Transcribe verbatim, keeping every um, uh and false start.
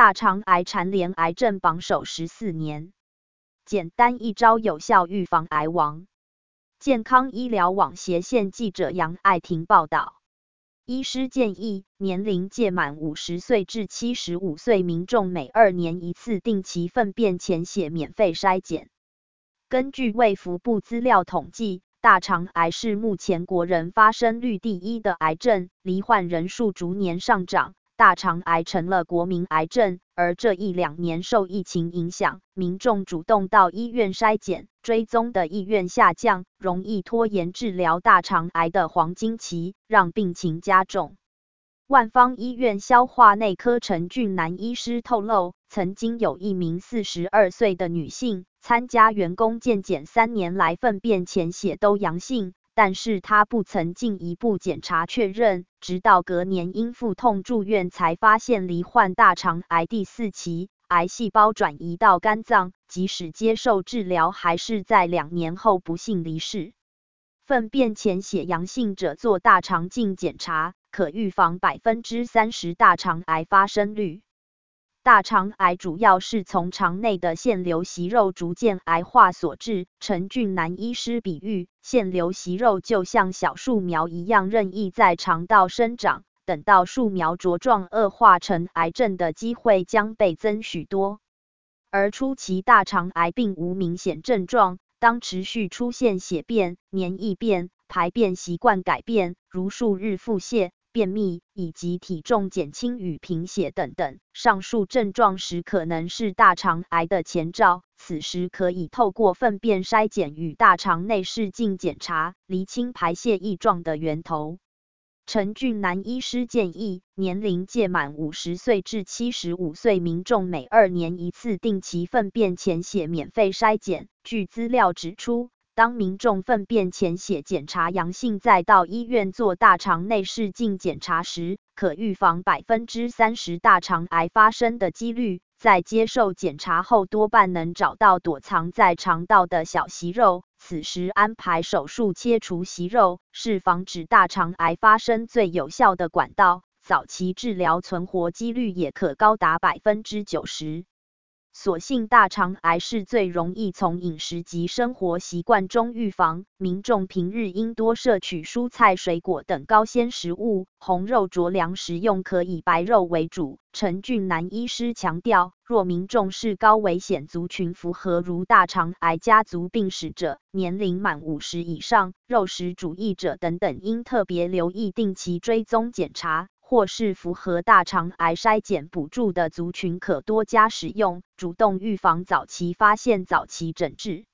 大肠癌蝉联癌症榜首十四年，简单一招有效预防癌亡。健康医疗网斜线记者杨爱婷报道。医师建议，年龄届满五十岁至七十五岁民众每二年一次定期粪便潜血免费筛检。根据卫福部资料统计，大肠癌是目前国人发生率第一的癌症，罹患人数逐年上涨，大肠癌成了国民癌症。而这一两年受疫情影响，民众主动到医院筛检追踪的意愿下降，容易拖延治疗大肠癌的黄金期，让病情加重。万芳医院消化内科陈俊南医师透露，曾经有一名四十二岁的女性参加员工健检，三年来粪便潜血都阳性，但是她不曾进一步检查确认，直到隔年因腹痛住院才发现罹患大肠癌第四期，癌细胞转移到肝脏，即使接受治疗，还是在两年后不幸离世。粪便潜血阳性者做大肠镜检查，可预防 百分之三十 大肠癌发生率。大肠癌主要是从肠内的腺瘤息肉逐渐癌化所致。陈俊南医师比喻，腺瘤息肉就像小树苗一样任意在肠道生长，等到树苗茁壮恶化成癌症的机会将倍增许多。而初期大肠癌并无明显症状，当持续出现血便、黏液便、排便习惯改变，如数日腹泻、便秘以及体重减轻与贫血等等上述症状时，可能是大肠癌的前兆。此时可以透过粪便筛检与大肠内视镜检查，厘清排泄异状的源头。陈俊南医师建议，年龄届满五十岁至七十五岁民众每二年一次定期粪便潜血免费筛检。据资料指出，当民众粪便潜血检查阳性，再到医院做大肠内视镜检查时，可预防 百分之三十 大肠癌发生的几率。在接受检查后，多半能找到躲藏在肠道的小息肉，此时安排手术切除息肉，是防止大肠癌发生最有效的管道。早期治疗存活几率也可高达 百分之九十。所幸大肠癌是最容易从饮食及生活习惯中预防，民众平日应多摄取蔬菜水果等高纤食物，红肉酌量食用，可以白肉为主。陈俊南医师强调，若民众是高危险族群，符合如大肠癌家族病史者、年龄满五十以上、肉食主义者等等，应特别留意定期追踪检查，或是符合大肠癌筛检补助的族群，可多加使用，主动预防，早期发现，早期诊治。